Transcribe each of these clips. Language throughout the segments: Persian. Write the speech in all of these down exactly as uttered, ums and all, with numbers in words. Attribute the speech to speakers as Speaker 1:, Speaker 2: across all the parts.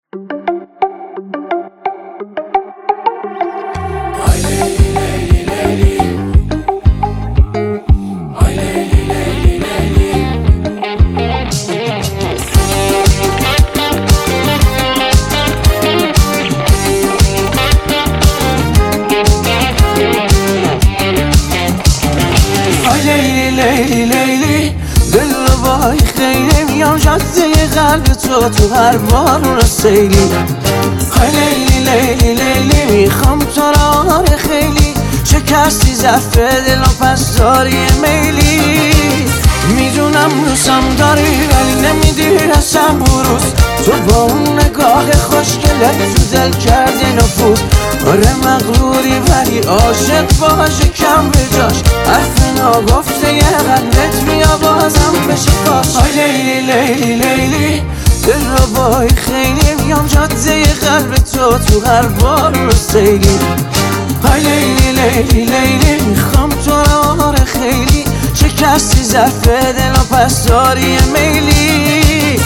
Speaker 1: لیلی لیلی دل رو وای خیلی میام جاده قلب تو تو هر بارون سیلی. های لیلی لیلی لیلی میخوام تو را خیلی شکستی ضعف دل و پس داری میلی. میدونم دوستم داری ولی نمیدی رسم بروز. تو با اون نگاه خوشگلت تو دل کردی نفوذ. آره مغروری ولی عاشق باشه کم به جاش. حرف ناگفته یه قلبت بیا بازم بشه فاش. آی لیلی لیلی لیلی دل رو بای خیلی میام جاده قلب تو تو هر بار رو سیلی. آی لیلی لیلی لیلی میخوام تو را خیلی شکستی ضعف دل و پس داری میلی.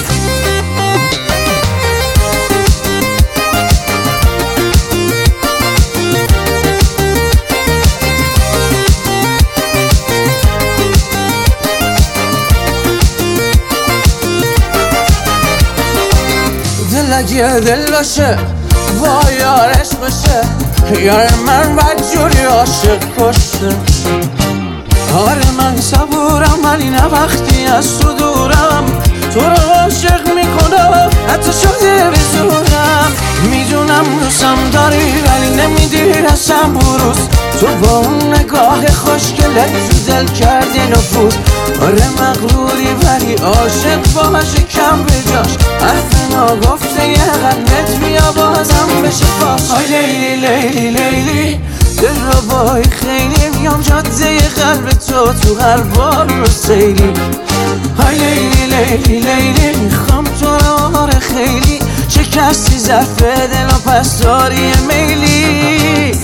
Speaker 1: دل اگه دل باشه با یارش باشه، یار من بدجوری عاشق کشه. آره من صبورم ولی نه وقتی از تو دورم. تو رو عاشق میکنم حتی شده بزورم. میدونم دوستم داری ولی نمیدی رسم بروز. تو با اون نگاه خوشگلت تو دل کردی نفوذ. آره مغروری ولی عاشق باشه کم به جاش. حرف ناگفته یه قلبت بیا بازم بشه فاش. آی لیلی لیلی لیلی دل رو بای خیلی میام جاده قلب تو تو هر بار رو سیلی. آی لیلی لیلی لیلی میخوام تو را خیلی شکستی ضعف دل و پس داری میلی.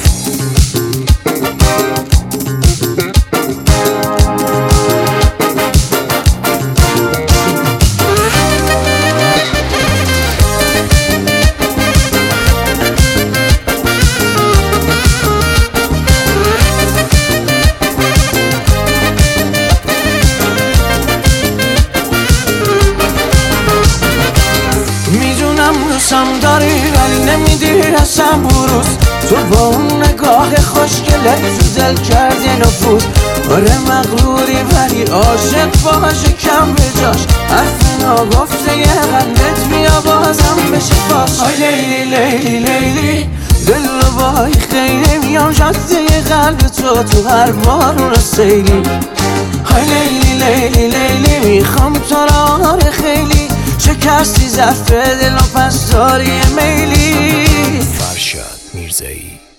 Speaker 1: دوستم داری ولی نمیدی رسم بروز. تو با اون نگاه خوشگلت تو دل کردی نفوذ. آره مغروری ولی عاشق باشه کم به جاش. حرف ناگفته یه قلبت بیا بازم بشه فاش. آی لیلی لیلی لیلی دل رو بای خیلی میام جاده قلب تو تو هر بارون سیلی. آی لیلی لیلی لیلی میخوام تو را خیلی شکستی ضعف دل و پس داری میلی.
Speaker 2: فرشاد میرزایی.